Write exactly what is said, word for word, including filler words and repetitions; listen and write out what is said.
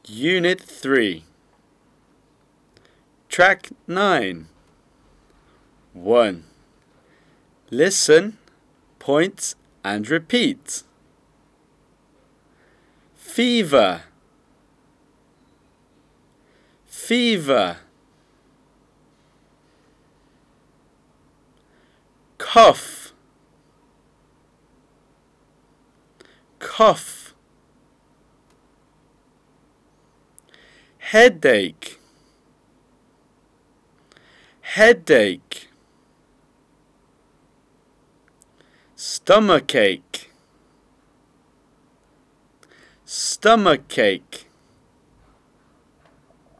Unit three. Track nine. one. Listen, point and repeat. Fever, fever. Cough, cough. Headache, headache. Stomachache, stomachache.